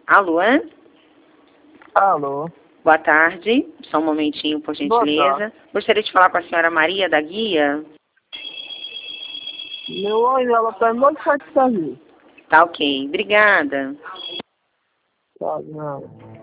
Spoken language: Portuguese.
Alô? Alô? Boa tarde. Só um momentinho, por gentileza. Gostaria de falar com a senhora Maria da Guia. Meu anjo, ela tá muito satisfeita. Tá ok. Obrigada. Tá, não.